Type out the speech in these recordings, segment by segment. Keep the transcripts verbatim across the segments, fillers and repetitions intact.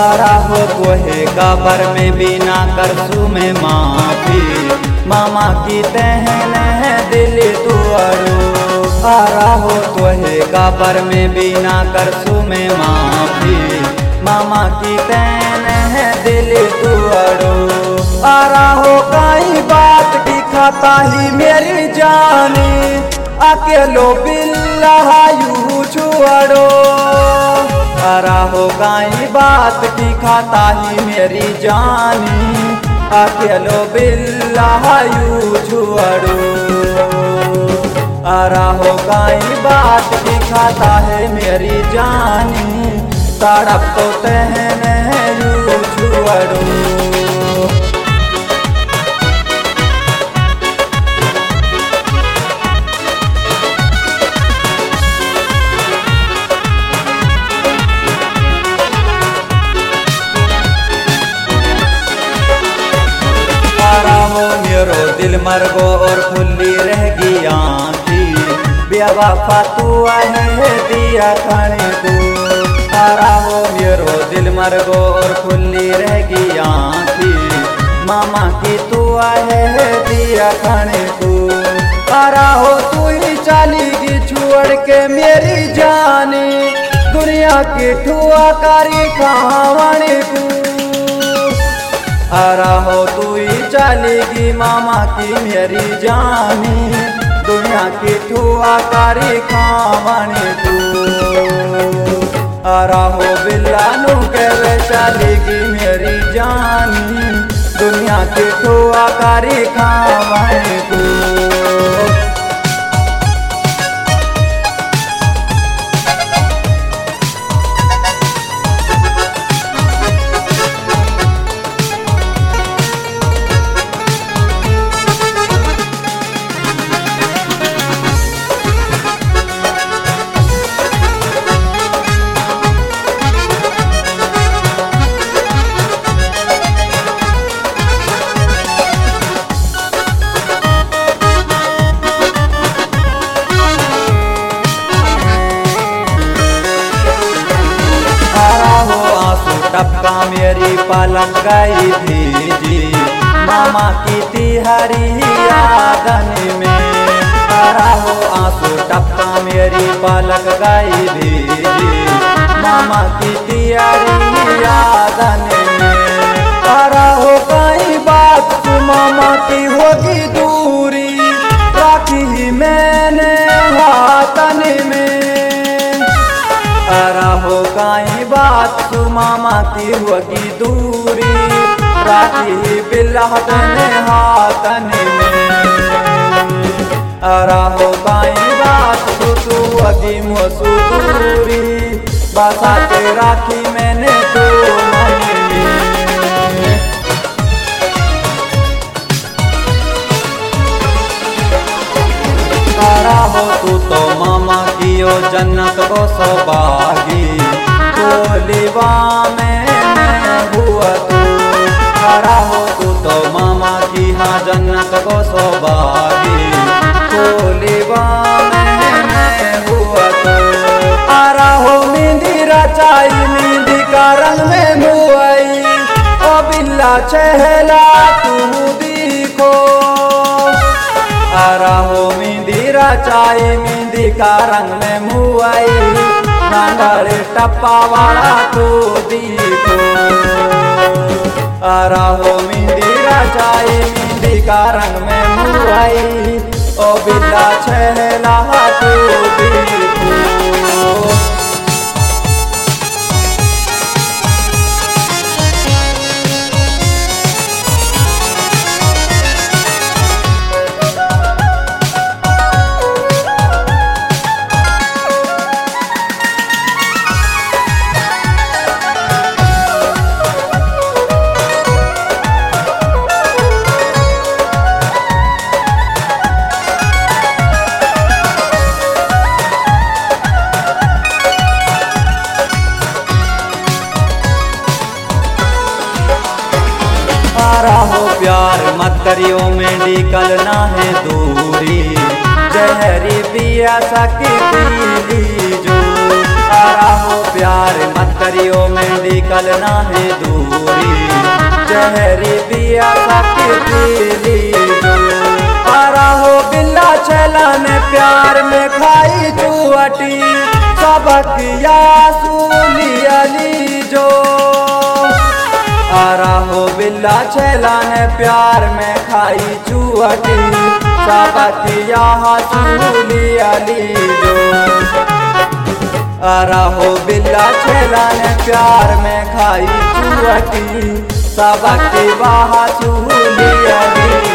आरा हो तोहे काबर में बिना करसू में माफी, मामा की तहन है दिल तुअरो। आरा हो तोहे काबर में बिना करसू में माफी, मामा की तहन है दिल तुअरो। आरा हो कई बात की खाता ही मेरी जानी, अकेलो बिल्ला यू छुअरो। आरा हो कई बात की खाता ही मेरी जानी, अकेलो बिल्ला यू छुअरो। आरा हो कई बात की खाता है मेरी जानी, तड़प तो तहन है यू छुअरो। मेरो दिल मर गो और खुली रह गई आँखी, बेवफा तू है दिया खाने को। आरा हो मेरो दिल मर गो और खुली रह गई आँखी, मामा की तू है दिया खाने को। आरा हो तू ही चलेगी छोड़ के मेरी जानी, दुनिया की ठुआ कारी खाने को। आरा हो तू ही चलेगी मामा की मेरी जानी, दुनिया की ठुआ कारी खाने को। आरा हो बिल्ला नू के चलेगी मेरी जानी, दुनिया की ठुआ कारी खाने को। टपका मेरी पलक गई थी जी, मामा की तिहरी यादन में। आरा हो आंसू टपका मेरी पलक गई थी जी, मामा की तिहरी यादन में। आरा हो कई बात तू मामा की होगी दूरी, राखी ही मैंने हाथन में। आरा हो कई बात तू मामा की होगी दूरी, राखी बिल्हतन हाथन में। आरा हो कई बात तू तू होगी मोसू दूरी, बसा के राखी मैंने तो मन में। आरा हो तू तो मामा की ओ जन्नत को सौभागी, टोलीवा में हुआ तू। आरा हो तू तो मामा की हाँ जन्नत को सौभागी, टोलीवा में हुआ तू। आरा हो मेहंदी रचाई मेहंदी का रंग में मुआई, ओ बिल्ला चहला तू देखो। आरा हो मेहंदी रचाई मेहंदी का रंग में मुआई, नांगल टप्पा वाला तो देखो। आरा हो मेहंदी रचाई मेहंदी का रंग में मुआई, ओ बिल्ला छहला तो देखो। आरा हो प्यार मत करियो मेडिकल ना है दूरी, जहरी पिया सकी पीली जो। आरा हो प्यार मत करियो मेडिकल ना है दूरी, जहरी पिया सके पीली जो। आरा हो बिल्ला छैला ने प्यार में खाई चुअटी, सबक या सूली जो। आरा हो बिल्ला छैला ने प्यार में खाई चुअटी, सबक या सूली जो। आरा हो बिल्ला छैला ने प्यार में खाई चुअटी, सबक वाह सूली जो।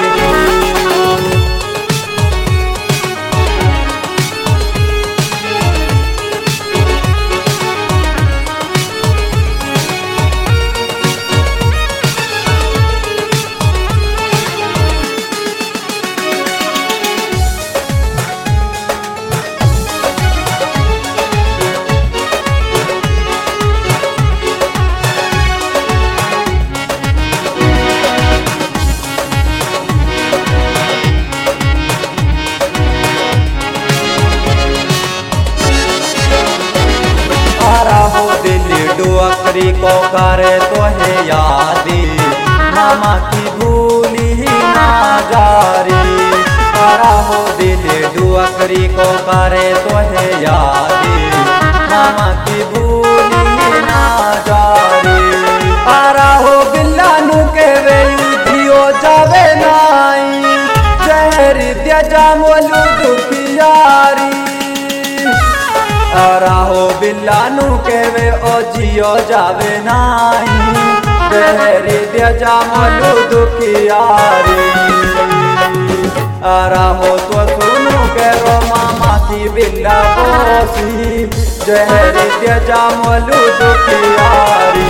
डुअकरी को करे तो है यादी, मामा की भूली ना जारी। आरा हो दिल डुअकरी को करे तो है यादी, मामा की भूली ना जारी। आरा हो बिल्ला नु के वे युधियो जावे नाई, जहर दिया जामोलू दुखियारी। आरा हो बिल्ला नु केवे ओ जियो जावे नाई, जहरी दिया जामलू दुखियारी। आरा हो तो सुनु के रो मामा की बिल्ला बोसी, जहरी दिया जामलू दुखियारी।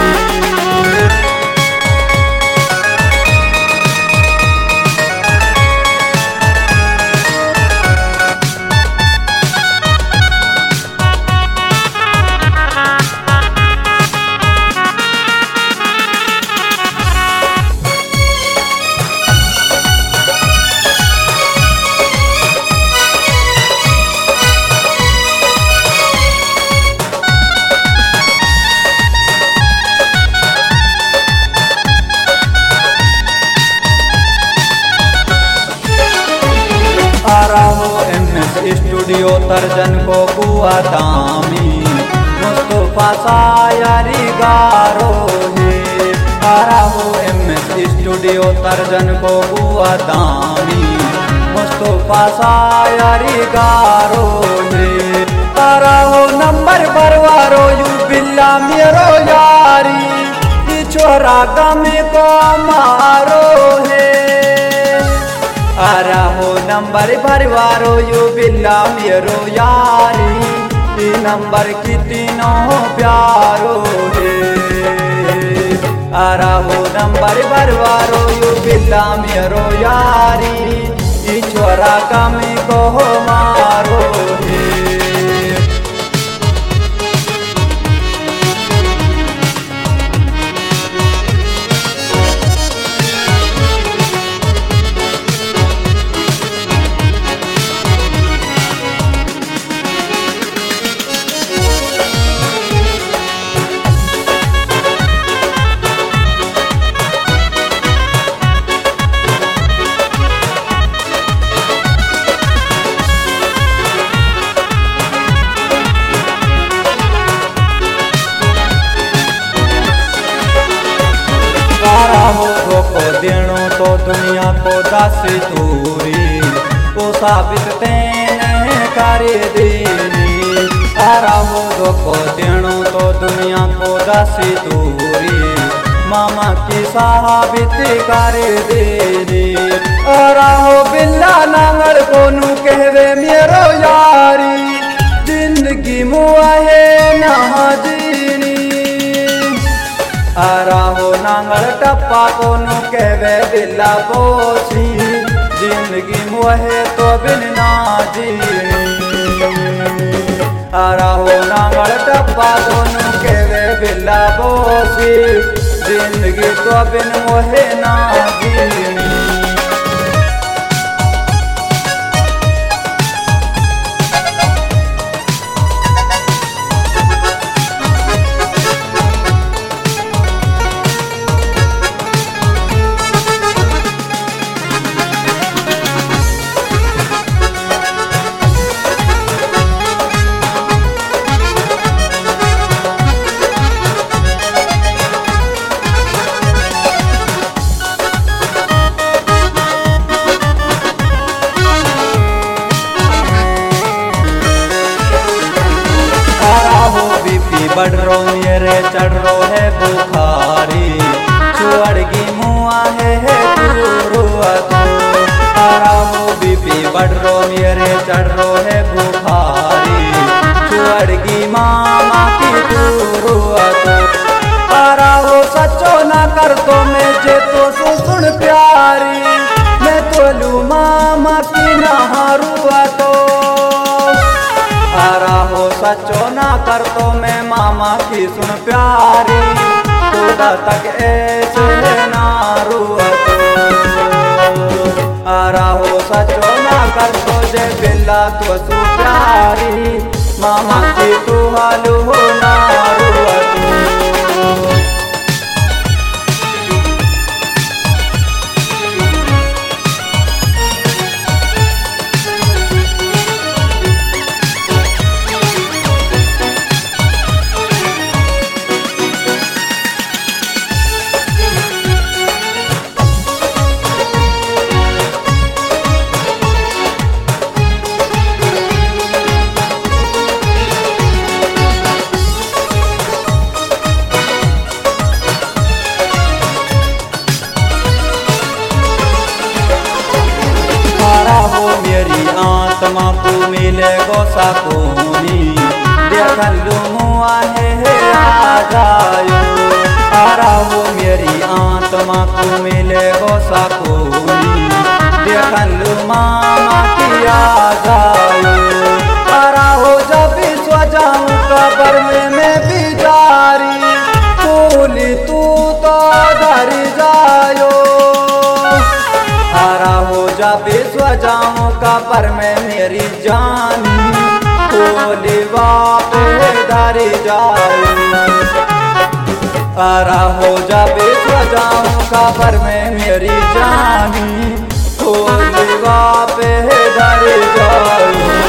आरा हो एम एस स्टूडियो तर्जन को बुआ दामी, मुस्तफा सायारी गारो है। आरा हो एम एस स्टूडियो तर्जन को बुआ दामी, मुस्तफा सायारी गारो है। आरा हो नंबर भरवारो यू बिल्ला मेरो यारी, छोरा गम को मारो है। आरा हो नंबर भरवारो यू बिल्ला मेरो यारी, नंबर कितनों प्यारो है। आरा हो नंबर भरवारो यू बिल्ला मेरो यारी, छोरा कम को मारो है। को देणो तो दुनिया को दस दूरी, वो साबित तेने करे देनी। आरा हो को देणो तो दुनिया को दस दूरी, मामा की साबित करे देनी। आरा हो बिल्ला नांगल को नू कहवे मेरो यारी, जिंदगी मुआ है ना जीनी। आरा हो नांगल टप्पा को नू कहवे बिल्ला बोसी, जिंदगी मुहे तो बिन ना जीनी। आरा हो नांगल टप्पा को नू कहवे बिल्ला बोसी, जिंदगी तो बिन मुहे ना जीनी। मेरे चढ़ रो है बुखारी छुअड़गी मुआ है रुआ तू आरा हो बीपी बढ़ रो मेरे चढ़ रो है बुखारी छुअड़गी मामा की तू रुआ तू आरा हो सचो ना कर तो मैं जे तो सुन प्यारी मैं तो लू मामा की ना रुआ तो आरा हो सचो ना कर तो मैं मामा की सुन प्यारी खुदा तक ऐसे ना रुआ तो आरा हो सचो ना कर तो जे बिल्ला तो सु प्यारी मामा की तू हालू हो ना रुआ तो मेरी आत्मा को मिले गो सकोनी देखन लू मुआ है आ जायो आरा हो मेरी आत्मा को मिले गो सकोनी देखन लू मामा की आ जायो आरा हो जब सो जाऊं कब्र में मैं बिचारी तूली तू तो धरी जायो आरा हो जा बेसो जाऊं कब्र में मेरी जानी बोले बाप धरी जाऊं आरा हो जा बेसो जाऊं कब्र में मेरी जानी बोले बाप धरी जाऊं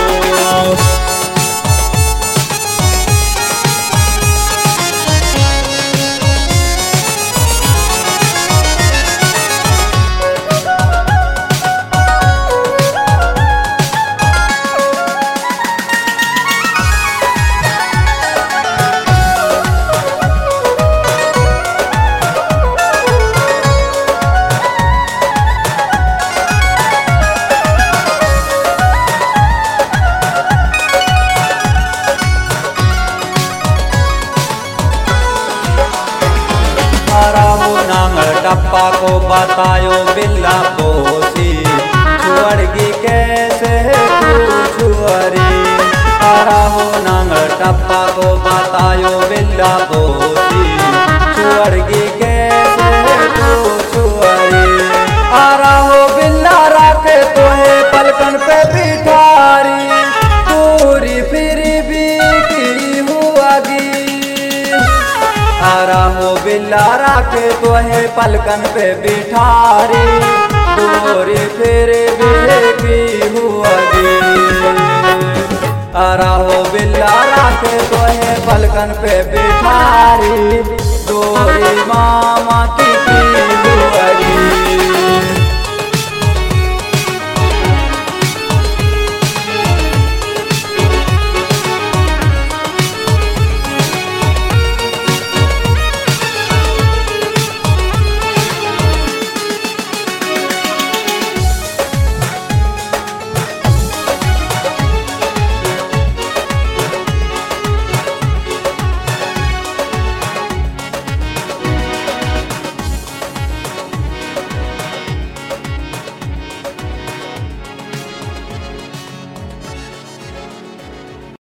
टप्पा को बतायो बिल्ला पोसी छुअड़गी कैसे तू छुअरी आरा हो नांगल टप्पा को बतायो बिल्ला पोसी छुअड़गी कैसे तू छुअरी आरा हो बिल्ला राखे तो है पलकन पे बिठारी पूरी फिर भी की हुआगी आरा हो बिल्ला राखे तो है पलकन पे बिठारी दूरी फिर भी हुआ गे आरा हो बिल्ला राखे तो है पलकन पे बिठारी